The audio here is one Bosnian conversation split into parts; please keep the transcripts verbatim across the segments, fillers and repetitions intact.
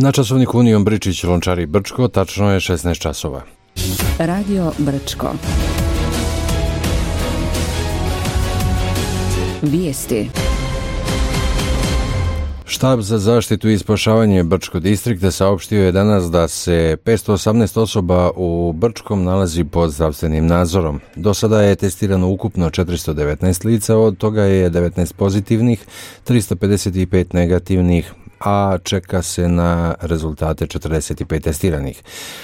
Na časovniku Union Bričić Lončari Brčko, tačno je šesnaest časova. Radio Brčko. Vijesti. Štab za zaštitu i spašavanje Brčko distrikta saopštio je danas da se petsto osamnaest osoba u Brčkom nalazi pod zdravstvenim nadzorom. Do sada je testirano ukupno četiristo devetnaest lica, od toga je devetnaest pozitivnih, tristo pedeset pet negativnih, a čeka se na rezultate četrdeset pet testiranih.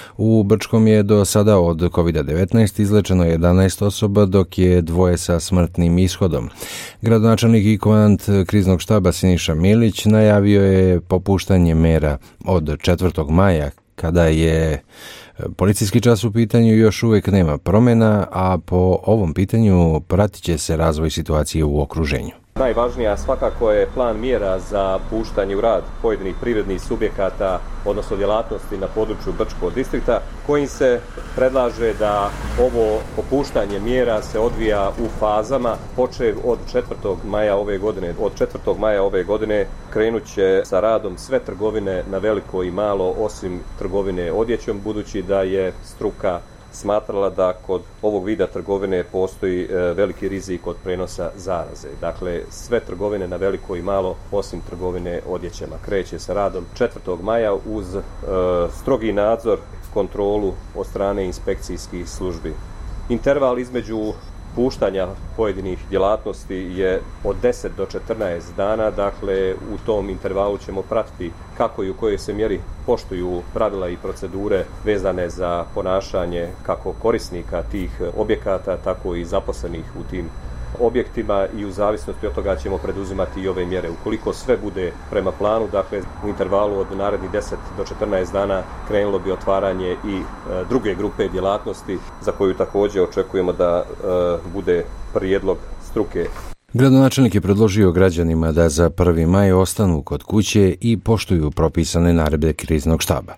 U Brčkom je do sada od kovid devetnaest izlečeno jedanaest osoba, dok je dvoje sa smrtnim ishodom. Gradonačelnik i komandant kriznog štaba Siniša Milić najavio je popuštanje mera od četvrtog maja, kada je policijski čas u pitanju, još uvijek nema promjena, a po ovom pitanju pratit će se razvoj situacije u okruženju. Najvažnija svakako je plan mjera za puštanje u rad pojedinih privrednih subjekata, odnosno djelatnosti na području Brčkog distrikta, kojim se predlaže da ovo popuštanje mjera se odvija u fazama, počev od četvrtog maja ove godine. Od četvrtog maja ove godine krenut će sa radom sve trgovine na veliko i malo, osim trgovine odjećom, budući da je struka smatrala da kod ovog vida trgovine postoji e, veliki rizik od prenosa zaraze. Dakle, sve trgovine na veliko i malo, osim trgovine odjećama, kreće sa radom četvrtog maja uz e, strogi nadzor, kontrolu od strane inspekcijskih službi. Interval između puštanja pojedinih djelatnosti je od deset do četrnaest dana, dakle u tom intervalu ćemo pratiti kako i u kojoj se mjeri poštuju pravila i procedure vezane za ponašanje kako korisnika tih objekata, tako i zaposlenih u tim objektima, i u zavisnosti od toga ćemo preduzimati i ove mjere. Ukoliko sve bude prema planu, dakle u intervalu od narednih deset do četrnaest dana krenulo bi otvaranje i e, druge grupe djelatnosti za koju također očekujemo da e, bude prijedlog struke. Gradonačelnik je predložio građanima da za prvi maj ostanu kod kuće i poštuju propisane naredbe kriznog štaba.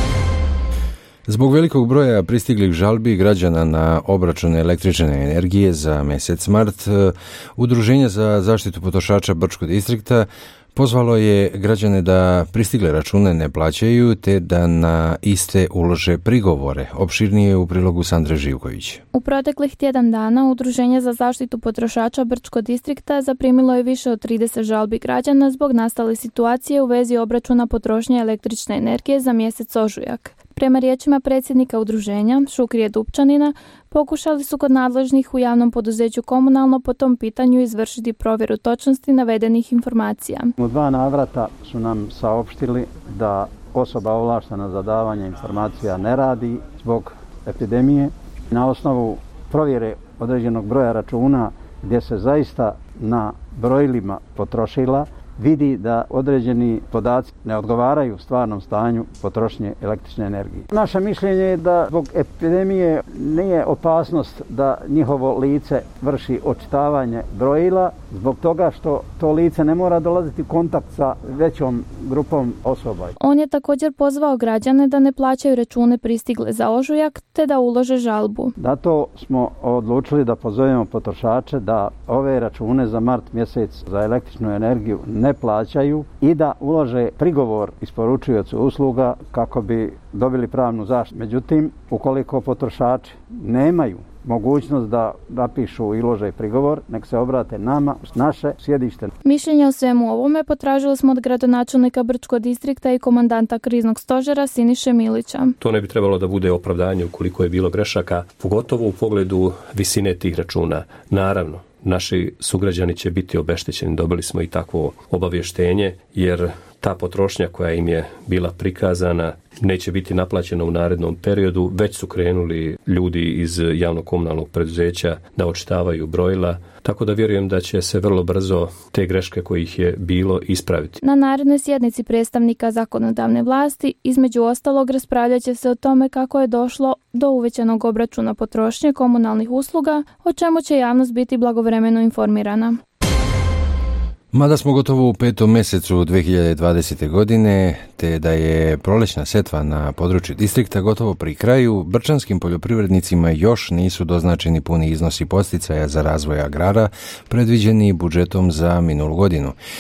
Zbog velikog broja pristiglih žalbi građana na obračune električne energije za mjesec mart, Udruženje za zaštitu potrošača Brčkog distrikta pozvalo je građane da pristigle račune ne plaćaju, te da na iste ulože prigovore. Opširnije u prilogu Sandre Živković. U proteklih tjedan dana Udruženje za zaštitu potrošača Brčkog distrikta zaprimilo je više od trideset žalbi građana zbog nastale situacije u vezi obračuna potrošnje električne energije za mjesec ožujak. Prema riječima predsjednika udruženja, Šukrije Dupčanina, pokušali su kod nadležnih u javnom poduzeću Komunalno po tom pitanju izvršiti provjeru točnosti navedenih informacija. U dva navrata su nam saopštili da osoba ovlaštena za davanje informacija ne radi zbog epidemije. Na osnovu provjere određenog broja računa gdje se zaista na brojilima potrošila, vidi da određeni podaci ne odgovaraju stvarnom stanju potrošnje električne energije. Naše mišljenje je da zbog epidemije nije opasnost da njihovo lice vrši očitavanje brojila, zbog toga što to lice ne mora dolaziti u kontakt sa većom grupom osoba. On je također pozvao građane da ne plaćaju račune pristigle za ožujak, te da ulože žalbu. Zato smo odlučili da pozovemo potrošače da ove račune za mart mjesec za električnu energiju ne plaćaju i da ulože prigovor isporučiocu usluga kako bi dobili pravnu zaštitu. Međutim, ukoliko potrošači nemaju mogućnost da napišu i ulože prigovor, nek se obrate nama, naše sjedište. Mišljenje o svemu ovome potražili smo od gradonačelnika Brčkog distrikta i komandanta kriznog stožera Siniše Milića. To ne bi trebalo da bude opravdanje ukoliko je bilo grešaka, pogotovo u pogledu visine tih računa. Naravno, naši sugrađani će biti obeštećeni, dobili smo i takvo obavještenje, jer ta potrošnja koja im je bila prikazana neće biti naplaćena u narednom periodu. Već su krenuli ljudi iz javnog komunalnog preduzeća da očitavaju brojila, tako da vjerujem da će se vrlo brzo te greške kojih je bilo ispraviti. Na narednoj sjednici predstavnika zakonodavne vlasti, između ostalog, raspravljat će se o tome kako je došlo do uvećanog obračuna potrošnje komunalnih usluga, o čemu će javnost biti blagovremeno informirana. Mada smo gotovo u petom mjesecu dvije hiljade dvadesete. godine, te da je prolećna setva na području distrikta gotovo pri kraju, brčanskim poljoprivrednicima još nisu doznačeni puni iznosi posticaja za razvoj agrara predviđeni budžetom za minulu godinu.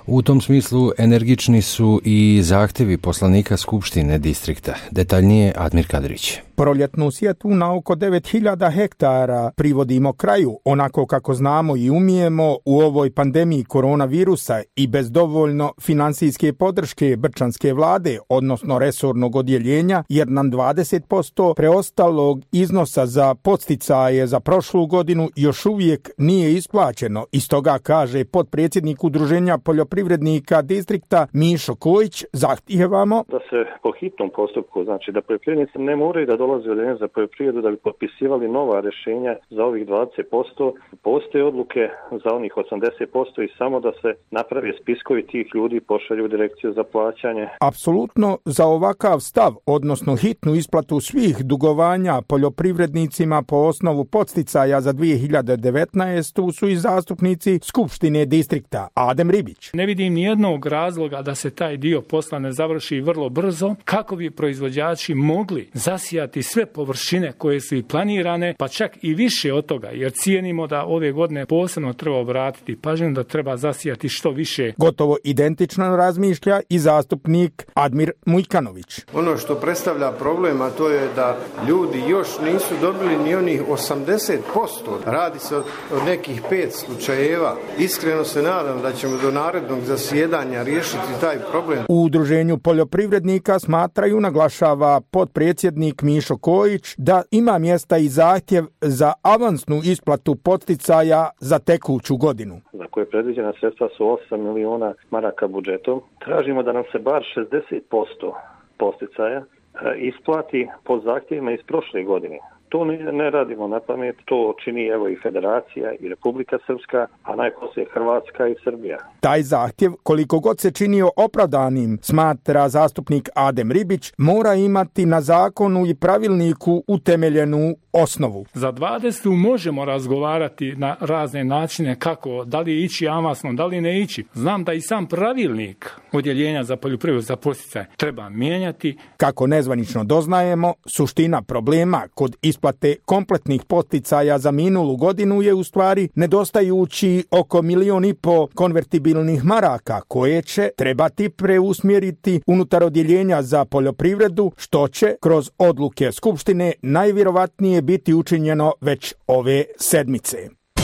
U tom smislu energični su i zahtjevi poslanika Skupštine distrikta. Detaljnije Admir Kadrić. Proljetnu sjetvu na oko devet hiljada hektara privodimo kraju, onako kako znamo i umijemo u ovoj pandemiji koronavirusa i bez dovoljno financijske podrške brčanske vlade, odnosno resornog odjeljenja, jer nam dvadeset posto preostalog iznosa za podsticaje za prošlu godinu još uvijek nije isplaćeno. Iz toga, kaže potpredsjednik Udruženja poljoprivrednika distrikta Mišo Kojić, zahtijevamo da se po hitnom postupku, znači da poljoprivrednici ne moraju da dolaze u za poljoprivredu da bi potpisivali nova rješenja za ovih dvadeset posto. Postoje odluke za onih osamdeset posto i samo da se napravi spiskovi tih ljudi i pošalju u direkciju za plaćanje. Apsolutno za ovakav stav, odnosno hitnu isplatu svih dugovanja poljoprivrednicima po osnovu podsticaja za dvije hiljade devetnaestu su i zastupnici Skupštine distrikta. Adem Ribić. Ne vidim nijednog razloga da se taj dio posla ne završi vrlo brzo, kako bi proizvođači mogli zasijati sve površine koje su i planirane, pa čak i više od toga, jer cijenimo da ove godine posebno treba obratiti pažnju da treba zasijati što više. Gotovo identično razmišlja i zastupnik Admir Mujkanović. Ono što predstavlja problem, a to je da ljudi još nisu dobili ni onih osamdeset posto. Radi se o nekih pet slučajeva. Iskreno se nadam da ćemo do narednog zasjedanja riješiti taj problem. U Udruženju poljoprivrednika smatraju, naglašava potpredsjednik Mišo Kojić, da ima mjesta i zahtjev za avansnu isplatu podsticaja za tekuću godinu. Za koje predviđena sredstva su osam miliona maraka budžetom. Tražimo da nam se bar šezdeset posto podsticaja isplati po zahtjevima iz prošle godine. To ne radimo na pamet, to čini evo i Federacija i Republika Srpska, a najposlije Hrvatska i Srbija. Taj zahtjev, koliko god se činio opravdanim, smatra zastupnik Adem Ribić, mora imati na zakonu i pravilniku utemeljenu osnovu. Za dvadesetu možemo razgovarati na razne načine kako, da li ići avansno, da li ne ići. Znam da i sam pravilnik odjeljenja za poljoprivredu za podsticaje treba mijenjati. Kako nezvanično doznajemo, suština problema kod isplate kompletnih podsticaja za minulu godinu je u stvari nedostajući oko milion i po konvertibilnih maraka koje će trebati preusmjeriti unutar odjeljenja za poljoprivredu, što će kroz odluke Skupštine najvjerovatnije biti učinjeno već ove sedmice.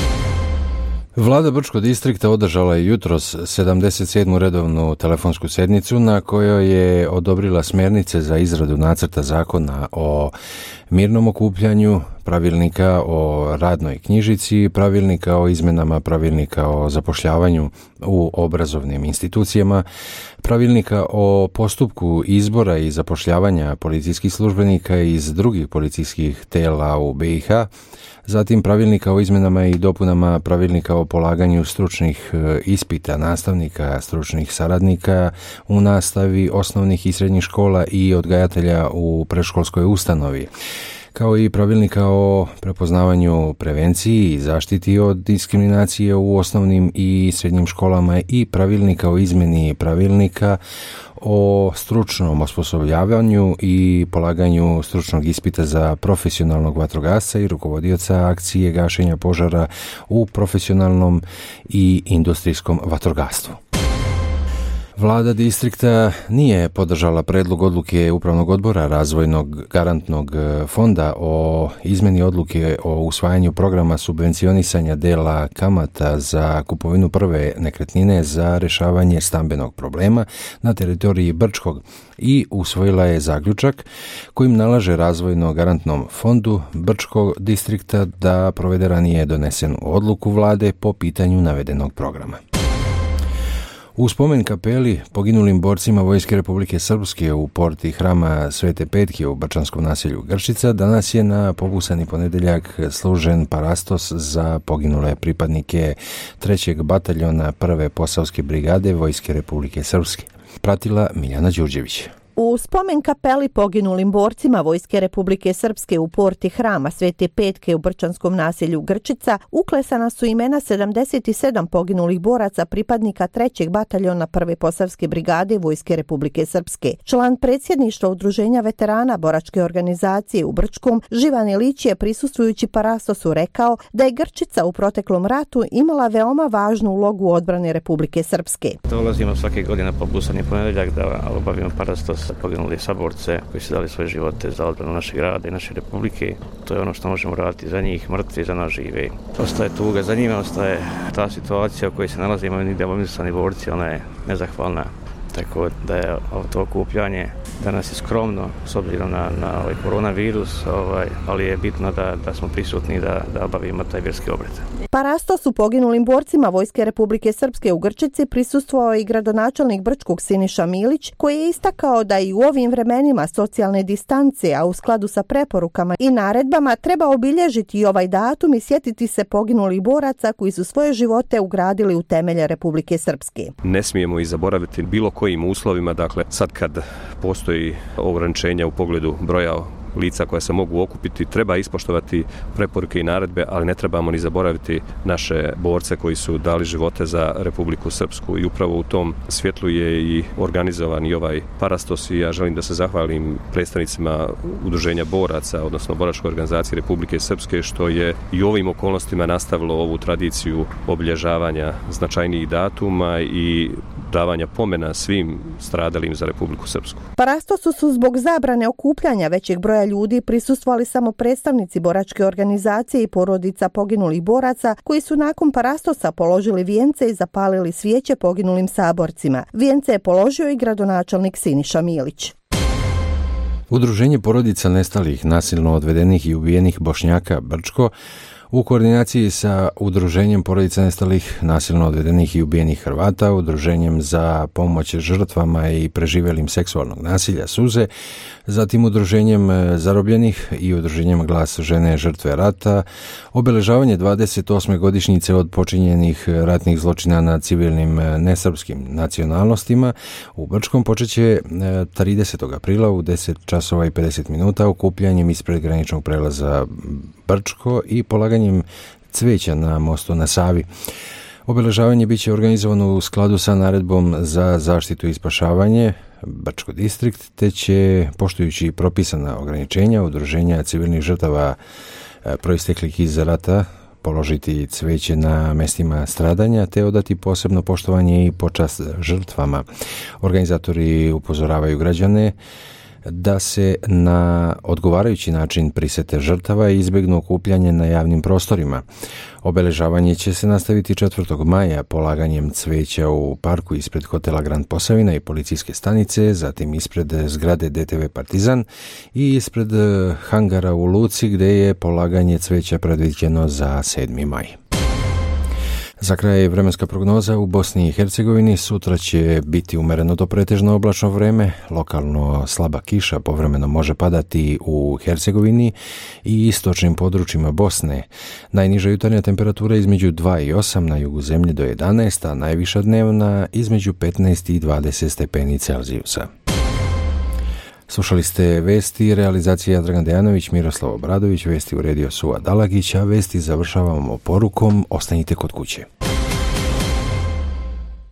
Vlada Brčkog distrikta održala je jutros sedamdeset sedmu redovnu telefonsku sjednicu na kojoj je odobrila smjernice za izradu nacrta zakona o mirnom okupljanju, pravilnika o radnoj knjižici, pravilnika o izmjenama pravilnika o zapošljavanju u obrazovnim institucijama, pravilnika o postupku izbora i zapošljavanja policijskih službenika iz drugih policijskih tijela u B i H, zatim pravilnika o izmjenama i dopunama pravilnika o polaganju stručnih ispita nastavnika, stručnih saradnika u nastavi osnovnih i srednjih škola i odgajatelja u predškolskoj ustanovi, kao i pravilnika o prepoznavanju, prevenciji i zaštiti od diskriminacije u osnovnim i srednjim školama i pravilnika o izmjeni pravilnika o stručnom osposobljavanju i polaganju stručnog ispita za profesionalnog vatrogasca i rukovodioca akcije gašenja požara u profesionalnom i industrijskom vatrogastvu. Vlada distrikta nije podržala predlog odluke Upravnog odbora Razvojnog garantnog fonda o izmjeni odluke o usvajanju programa subvencionisanja dela kamata za kupovinu prve nekretnine za rješavanje stambenog problema na teritoriji Brčkog i usvojila je zaključak kojim nalaže Razvojno garantnom fondu Brčkog distrikta da provede ranije donesenu odluku vlade po pitanju navedenog programa. U spomen kapeli poginulim borcima Vojske Republike Srpske u porti hrama Svete Petke u brčanskom naselju Grčica danas je na pobusani ponedjeljak služen parastos za poginule pripadnike trećeg bataljona prve posavske brigade Vojske Republike Srpske. Pratila Miljana Đurđević. U spomen kapeli poginulim borcima Vojske Republike Srpske u porti Hrama Svete Petke u brčanskom naselju Grčica uklesana su imena sedamdeset sedam poginulih boraca pripadnika trećeg bataljona prve Posavske brigade Vojske Republike Srpske. Član predsjedništva Udruženja veterana boračke organizacije u Brčkom, Živan Ilić je prisustvujući parastosu rekao da je Grčica u proteklom ratu imala veoma važnu ulogu u odbrani Republike Srpske. Dolazimo svake godine po busani ponedjeljak da obavimo parastos poginuli saborce koji su dali svoje živote za odbranu našeg grada i naše republike. To je ono što možemo raditi za njih, mrtvi za nas žive. Ostaje tuga za njima, ostaje ta situacija u kojoj se nalazimo i demobilisani borci, ona je nezahvalna. Tako da je to okupljanje danas je skromno s obzirom na, na ovaj koronavirus, ovaj, ali je bitno da, da smo prisutni da, da obavimo taj vjerski obred. Parastos u poginulim borcima Vojske Republike Srpske u Grčici prisustvovao i gradonačelnik Brčkog Siniša Milić, koji je istakao da i u ovim vremenima socijalne distance, a u skladu sa preporukama i naredbama, treba obilježiti i ovaj datum i sjetiti se poginulih boraca koji su svoje živote ugradili u temelje Republike Srpske. Ne smijemo i zaboraviti bilo kojim uslovima, dakle sad kad postoji ograničenja u pogledu broja lica koja se mogu okupiti, treba ispoštovati preporuke i naredbe, ali ne trebamo ni zaboraviti naše borce koji su dali živote za Republiku Srpsku i upravo u tom svjetlu je i organizovan i ovaj parastos i ja želim da se zahvalim predstavnicima Udruženja boraca, odnosno Boračke organizacije Republike Srpske, što je i u ovim okolnostima nastavilo ovu tradiciju obilježavanja značajnijih datuma i davanja pomena svim stradalim za Republiku Srpsku. Parastosu su zbog zabrane okupljanja većeg broja ljudi prisustvovali samo predstavnici boračke organizacije i porodica poginulih boraca koji su nakon parastosa položili vijence i zapalili svijeće poginulim saborcima. Vijence je položio i gradonačelnik Siniša Milić. Udruženje porodica nestalih, nasilno odvedenih i ubijenih Bošnjaka Brčko u koordinaciji sa Udruženjem porodica nestalih, nasilno odvedenih i ubijenih Hrvata, Udruženjem za pomoć žrtvama i preživjelim seksualnog nasilja Suze, zatim Udruženjem zarobljenih i Udruženjem Glas žene žrtve rata, obeležavanje dvadeset osme godišnjice od počinjenih ratnih zločina nad civilnim nesrpskim nacionalnostima u Brčkom počeće tridesetog aprila u deset časova i pedeset minuta okupljanjem ispred graničnog prelaza Brčko i polaganjem cveća na mostu na Savi. Obeležavanje biće organizovano u skladu sa naredbom za zaštitu i spašavanje Brčko distrikt, te će, poštujući propisana ograničenja udruženja civilnih žrtava proisteklih iz rata, položiti cveće na mestima stradanja te odati posebno poštovanje i počast žrtvama. Organizatori upozoravaju građane da se na odgovarajući način prisete žrtava i izbjegnu okupljanje na javnim prostorima. Obeležavanje će se nastaviti četvrtog maja polaganjem cveća u parku ispred hotela Grand Posavina i policijske stanice, zatim ispred zgrade D T V Partizan i ispred hangara u Luci gdje je polaganje cveća predviđeno za sedmi maj. Za kraj vremenska prognoza u Bosni i Hercegovini. Sutra će biti umereno do pretežno oblačno vreme, lokalno slaba kiša povremeno može padati u Hercegovini i istočnim područjima Bosne. Najniža jutarnja temperatura između dva i osam, na jugu zemlje do jedanaest, a najviša dnevna između petnaest i dvadeset stepeni Celzijusa. Slušali ste vesti, realizacija Dragan Dejanović, Miroslav Obradović, vesti uredio Suva Dalagić, a vesti završavamo porukom: ostanite kod kuće.